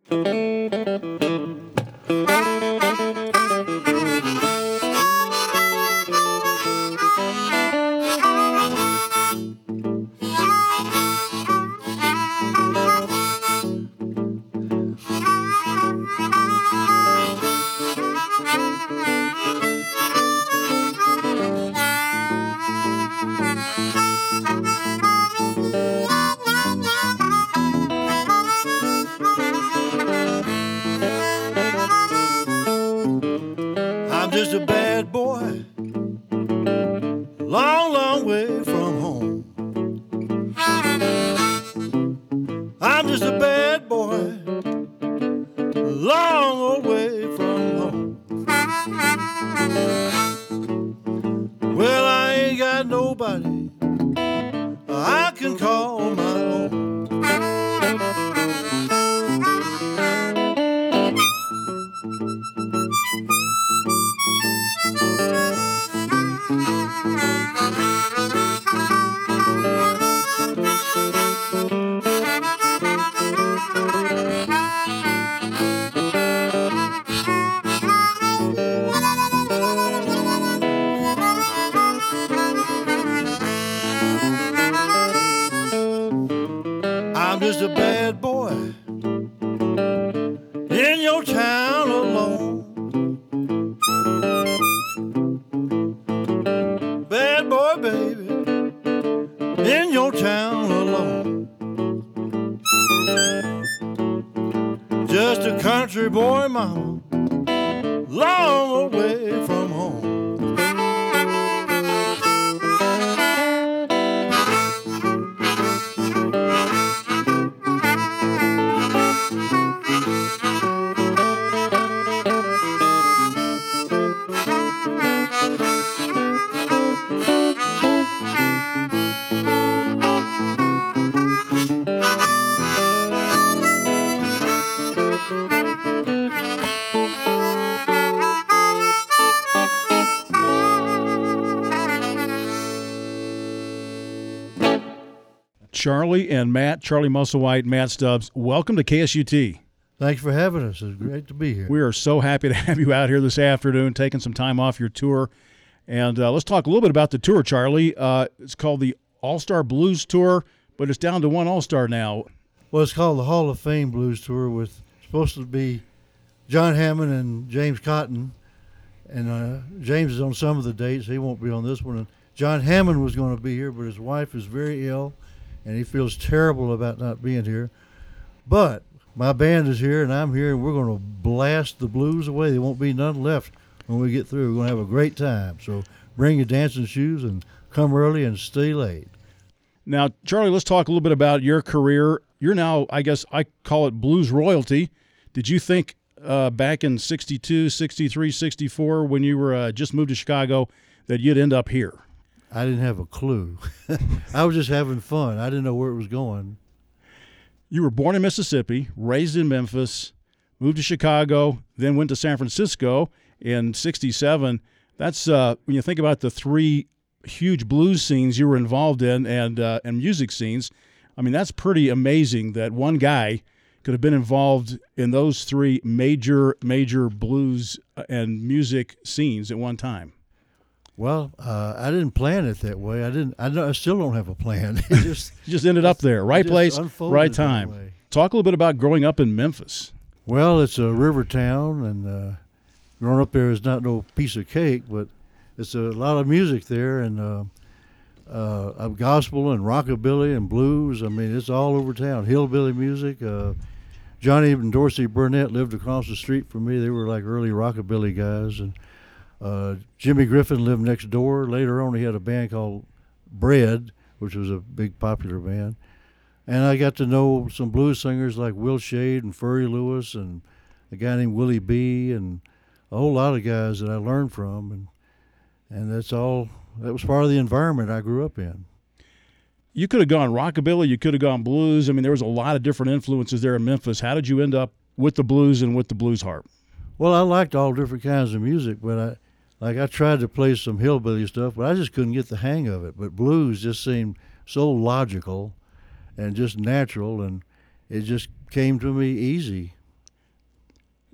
I'm just a bad boy, long, long way from home. I'm just a bad boy, long old way from home. Well, I ain't got nobody I can call my own. I'm just a bad boy in your town alone. Bad boy, baby, in your town alone. Just a country boy, mama, long away from home. Charlie and Matt, Charlie Musselwhite, Matt Stubbs, welcome to KSUT. Thanks for having us. It's great to be here. We are so happy to have you out here this afternoon, taking some time off your tour. And let's talk a little bit about the tour, Charlie. It's called the All-Star Blues Tour, but it's down to one All-Star now. Well, it's called the Hall of Fame Blues Tour, with supposed to be John Hammond and James Cotton. And James is on some of the dates. He won't be on this one. And John Hammond was going to be here, but his wife is very ill, and he feels terrible about not being here. But my band is here, and I'm here, and we're going to blast the blues away. There won't be none left when we get through. We're going to have a great time. So bring your dancing shoes and come early and stay late. Now, Charlie, let's talk a little bit about your career. You're now, I guess I call it blues royalty. Did you think back in 62, 63, 64, when you were just moved to Chicago, that you'd end up here? I didn't have a clue. I was just having fun. I didn't know where it was going. You were born in Mississippi, raised in Memphis, moved to Chicago, then went to San Francisco in 67. That's when you think about the three huge blues scenes you were involved in and music scenes. I mean, that's pretty amazing that one guy could have been involved in those three major blues and music scenes at one time. Well, I didn't plan it that way. I still don't have a plan. It just You just ended up there, right place, right time. Talk a little bit about growing up in Memphis. Well, it's a river town, and growing up there is not no piece of cake, but it's a lot of music there, and gospel and rockabilly and blues. I mean, it's all over town. Hillbilly music. Johnny and Dorsey Burnett lived across the street from me. They were like early rockabilly guys, and Jimmy Griffin lived next door. Later on, he had a band called Bread, which was a big popular band. And I got to know some blues singers like Will Shade and Furry Lewis and a guy named Willie B. and a whole lot of guys that I learned from. And that was part of the environment I grew up in. You could have gone rockabilly, you could have gone blues. I mean, there was a lot of different influences there in Memphis. How did you end up with the blues and with the blues harp? Well, I liked all different kinds of music, but I tried to play some hillbilly stuff, but I just couldn't get the hang of it. But blues just seemed so logical and just natural, and it just came to me easy.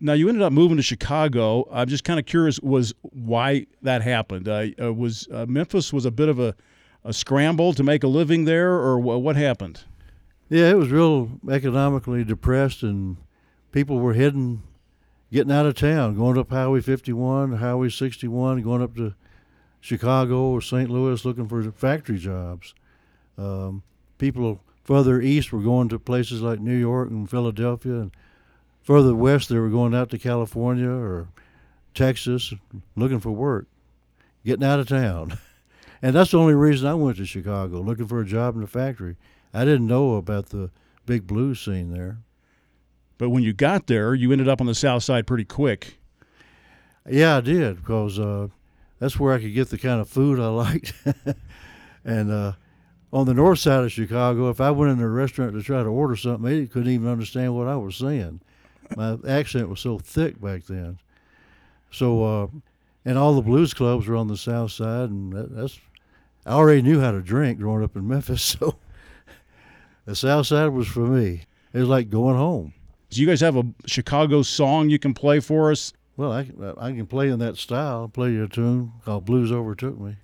Now, you ended up moving to Chicago. I'm just kind of curious was why that happened. Was Memphis was a bit of a scramble to make a living there, or what happened? Yeah, it was real economically depressed, and people were getting out of town, going up Highway 51, Highway 61, going up to Chicago or St. Louis looking for factory jobs. People further east were going to places like New York and Philadelphia, and further west they were going out to California or Texas looking for work, getting out of town. And that's the only reason I went to Chicago, looking for a job in the factory. I didn't know about the big blues scene there. But when you got there, you ended up on the South Side pretty quick. Yeah, I did, because that's where I could get the kind of food I liked. And on the north side of Chicago, if I went in a restaurant to try to order something, they couldn't even understand what I was saying. My accent was so thick back then. So, and all the blues clubs were on the south side, and I already knew how to drink growing up in Memphis, so the south side was for me. It was like going home. Do you guys have a Chicago song you can play for us? Well, I can play in that style. I'll play you a tune called Blues Overtook Me.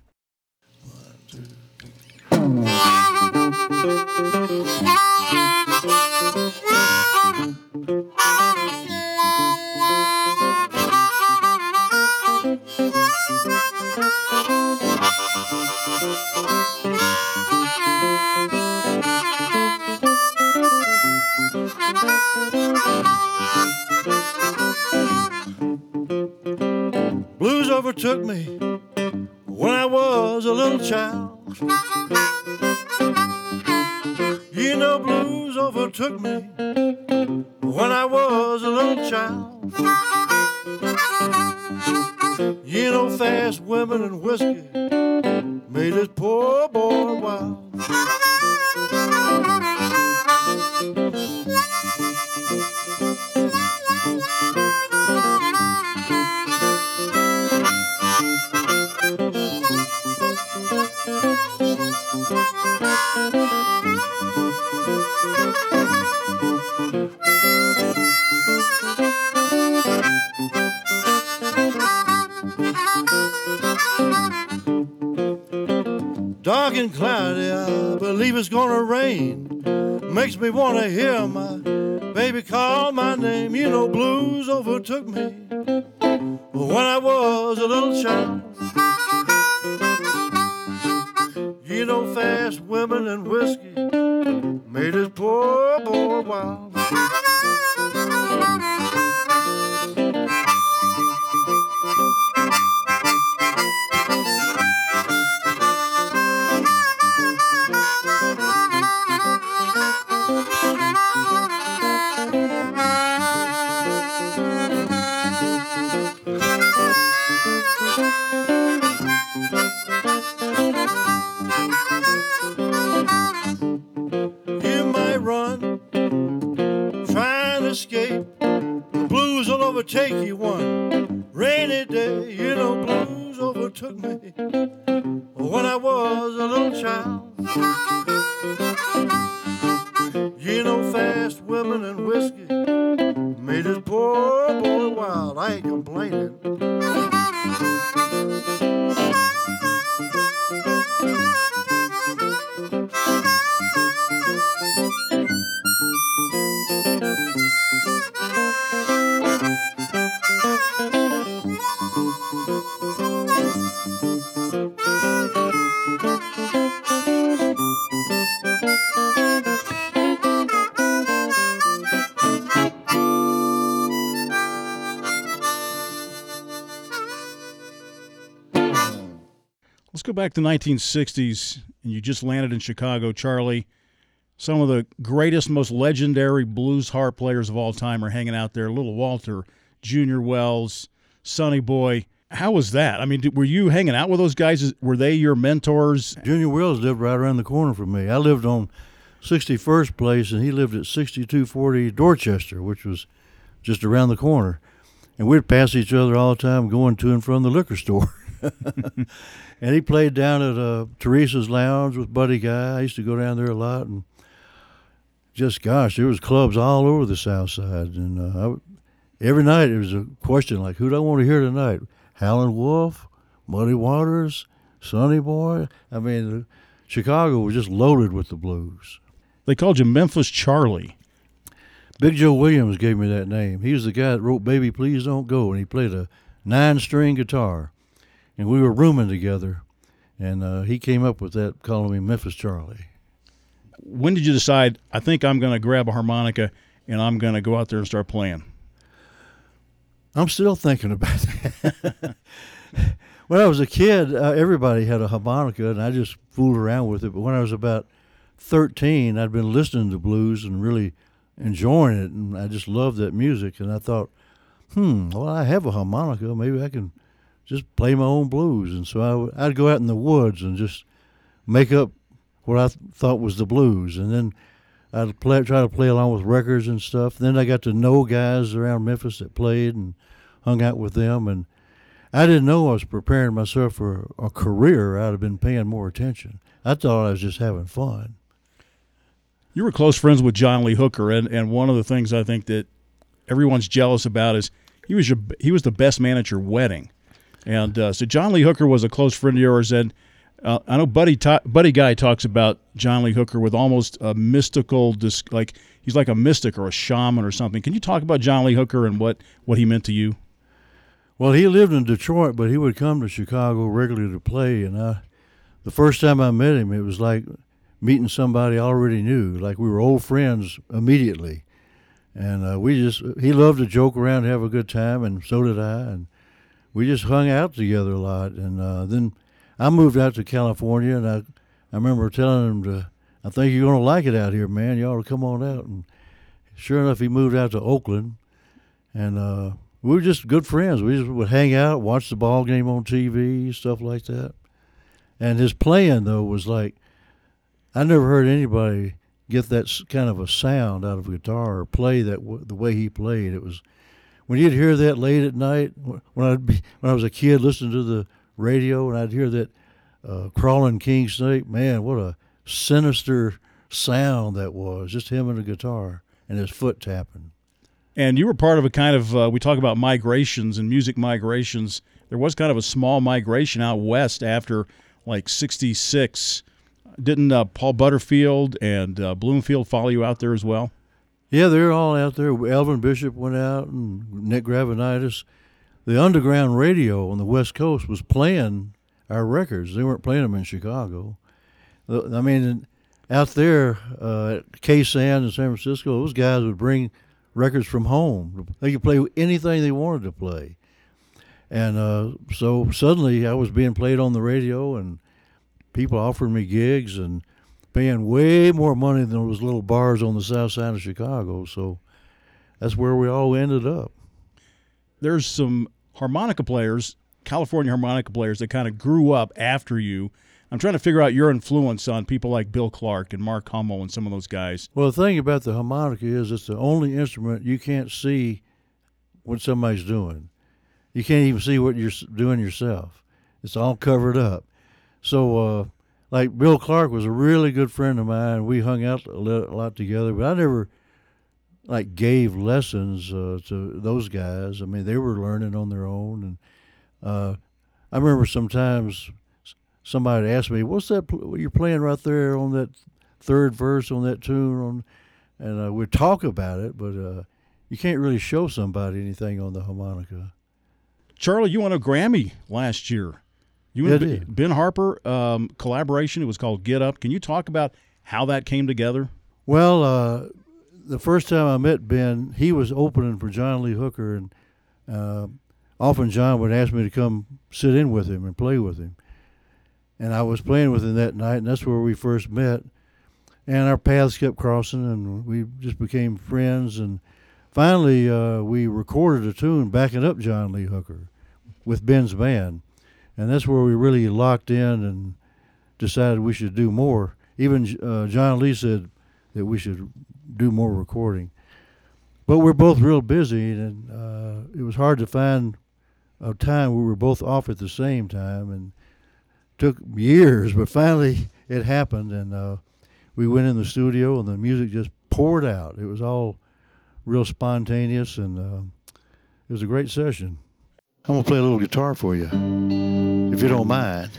1, 2, 3. Blues overtook me when I was a little child. You know, blues overtook me when I was a little child. You know, fast women and whiskey made this poor boy wild. Dark and cloudy, I believe it's gonna rain. Makes me wanna hear my baby call my name. You know, blues overtook me when I was a little child. You know, fast women and whiskey made this poor boy wild. You might run, trying to escape. The blues will overtake you one rainy day. You know, blues overtook me when I was a little child. You know, fast women and whiskey made this poor boy wild. I ain't complaining. Let's go back to the 1960s, and you just landed in Chicago, Charlie. Some of the greatest, most legendary blues harp players of all time are hanging out there. Little Walter, Junior Wells, Sonny Boy. How was that? I mean, were you hanging out with those guys? Were they your mentors? Junior Wells lived right around the corner from me. I lived on 61st Place, and he lived at 6240 Dorchester, which was just around the corner. And we'd pass each other all the time going to and from the liquor store. And he played down at Teresa's Lounge with Buddy Guy. I used to go down there a lot, and just, gosh, there was clubs all over the South Side. And every night it was a question like, who do I want to hear tonight? Howlin' Wolf, Muddy Waters, Sonny Boy. I mean, Chicago was just loaded with the blues. They called you Memphis Charlie. Big Joe Williams gave me that name. He was the guy that wrote Baby Please Don't Go, and he played a 9-string guitar. And we were rooming together, and he came up with that, calling me Memphis Charlie. When did you decide, I think I'm going to grab a harmonica and I'm going to go out there and start playing? I'm still thinking about that. When I was a kid, everybody had a harmonica, and I just fooled around with it. But when I was about 13, I'd been listening to blues and really enjoying it, and I just loved that music. And I thought, well, I have a harmonica. Maybe I can just play my own blues. And so I'd go out in the woods and just make up what I thought was the blues. And then I'd try to play along with records and stuff. Then I got to know guys around Memphis that played and hung out with them. And I didn't know I was preparing myself for a career. I'd have been paying more attention. I thought I was just having fun. You were close friends with John Lee Hooker, and one of the things I think that everyone's jealous about is he was the best man at your wedding. And so John Lee Hooker was a close friend of yours, and I know Buddy Guy talks about John Lee Hooker with almost a mystical, like he's like a mystic or a shaman or something. Can you talk about John Lee Hooker and what he meant to you? Well, he lived in Detroit, but he would come to Chicago regularly to play. And the first time I met him, it was like meeting somebody I already knew. Like we were old friends immediately. And he loved to joke around and have a good time, and so did I. And we just hung out together a lot. And then I moved out to California, and I remember telling him, I think you're going to like it out here, man. You ought to come on out. And sure enough, he moved out to Oakland. And we were just good friends. We just would hang out, watch the ball game on TV, stuff like that. And his playing, though, was like, I never heard anybody get that kind of a sound out of a guitar or play that the way he played. It was when you'd hear that late at night, when I was a kid listening to the radio, and I'd hear that crawling king snake. Man, what a sinister sound that was! Just him and the guitar and his foot tapping. And you were part of a kind of we talk about migrations and music migrations. There was kind of a small migration out west after like '66. Didn't Paul Butterfield and Bloomfield follow you out there as well? Yeah, they're all out there. Elvin Bishop went out, and Nick Gravenitis. The underground radio on the West Coast was playing our records. They weren't playing them in Chicago. I mean, out there at K-San in San Francisco, those guys would bring records from home. They could play anything they wanted to play. And so suddenly I was being played on the radio, and people offered me gigs and paying way more money than those little bars on the south side of Chicago. So that's where we all ended up. There's some harmonica players, California harmonica players, that kind of grew up after you. I'm trying to figure out your influence on people like Bill Clark and Mark Hummel and some of those guys. Well, the thing about the harmonica is it's the only instrument you can't see what somebody's doing. You can't even see what you're doing yourself. It's all covered up. So, like Bill Clark was a really good friend of mine. We hung out a lot together, but I never like gave lessons to those guys. I mean, they were learning on their own. And I remember sometimes somebody asked me, "What's that you're playing right there on that third verse on that tune?" And we'd talk about it, but you can't really show somebody anything on the harmonica. Charlie, you won a Grammy last year. You and Ben Harper collaboration. It was called Get Up. Can you talk about how that came together? Well, the first time I met Ben, he was opening for John Lee Hooker, and often John would ask me to come sit in with him and play with him. And I was playing with him that night, and that's where we first met. And our paths kept crossing, and we just became friends. And finally, we recorded a tune backing up John Lee Hooker with Ben's band. And that's where we really locked in and decided we should do more. Even John Lee said that we should do more recording. But we're both real busy, and it was hard to find a time we were both off at the same time. And took years, but finally it happened, and we went in the studio, and the music just poured out. It was all real spontaneous, and It was a great session. I'm going to play a little guitar for you, if you don't mind.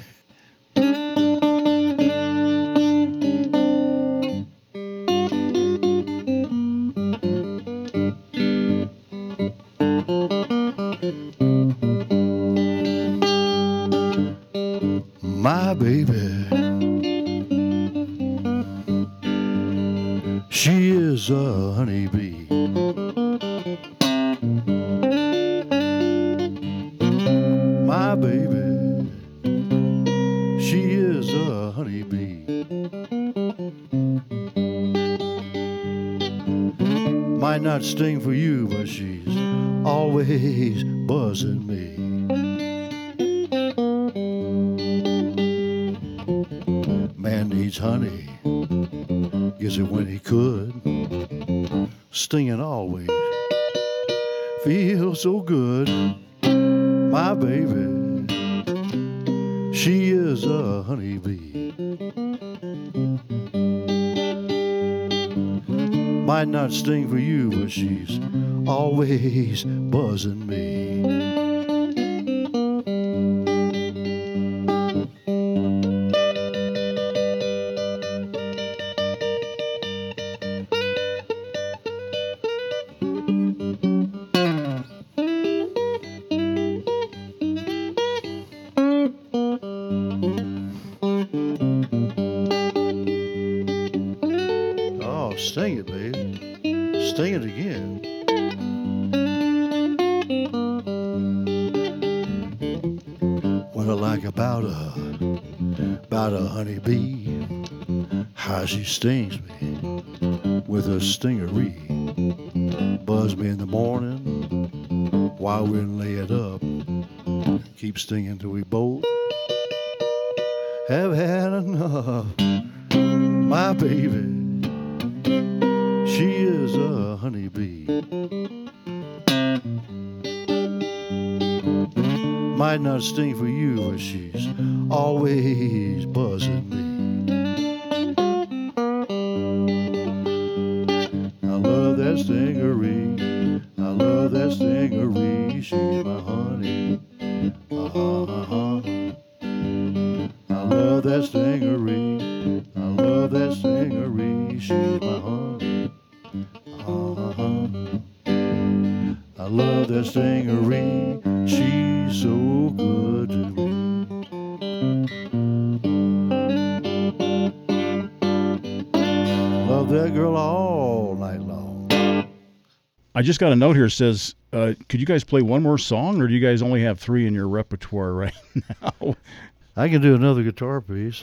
My baby, she is a honeybee. My baby, she is a honeybee. Might not sting for you, but she's always buzzing me. Man needs honey, gets it when he could. Stinging always feels so good. My baby, she is a honeybee. Might not sting for you, but she's always buzzing me. Oh, sting it, baby. Sting it again. What I like about a honeybee, how she stings me with her stingery. Buzz me in the morning while we're laid up. Keep stinging till we both have had enough. My baby, she is a honeybee. Might not sting for you, but she's always buzzing me. I love that stingery. I love that stingery. She's my honey. I love that stingery. I love that stingery. She's my honey. I love that stingery. She's so good to me. Love that girl all night long. I just got a note here that says, could you guys play one more song, or do you guys only have 3 in your repertoire right now? I can do another guitar piece.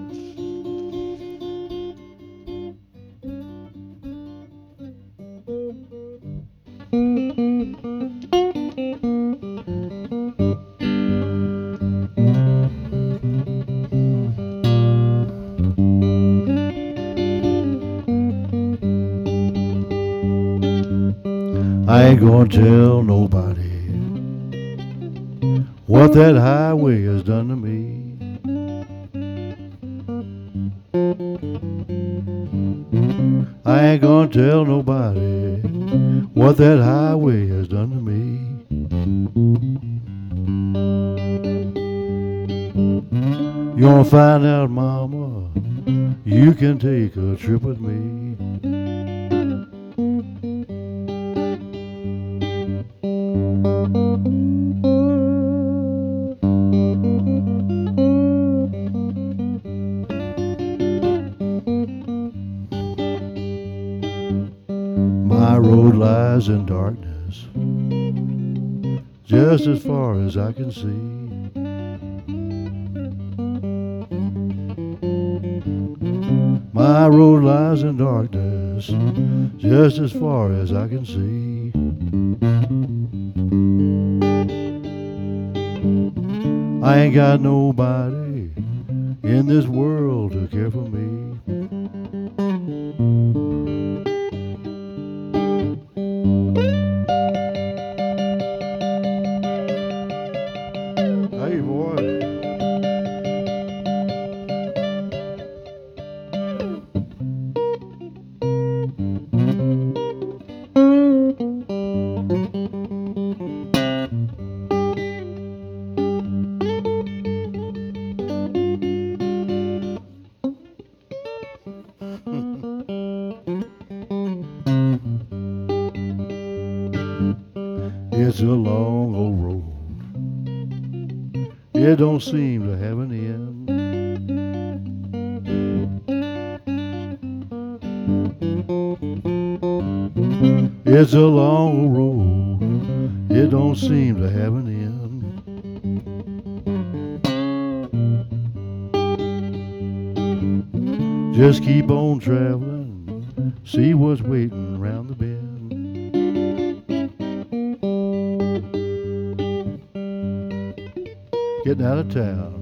I ain't gonna tell nobody what that highway has done to me. I ain't gonna tell nobody what that highway has done to me. You wanna find out, mama? You can take a trip with me. My road lies in darkness, just as far as I can see. My road lies in darkness, just as far as I can see. I ain't got nobody in this world to care for me. Hey, boy. It's a long old road. It don't seem to have an end. It's a long old road. It don't seem to have an end. Just keep on traveling, see what's waiting round the bend. Getting out of town.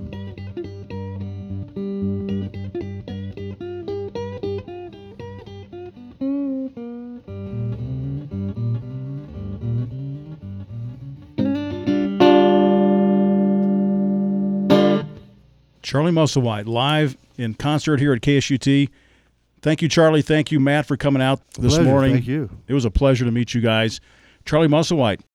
Charlie Musselwhite live in concert here at KSUT. Thank you, Charlie. Thank you, Matt, for coming out this Pleasure. morning. Thank you. It was a pleasure to meet you guys. Charlie Musselwhite,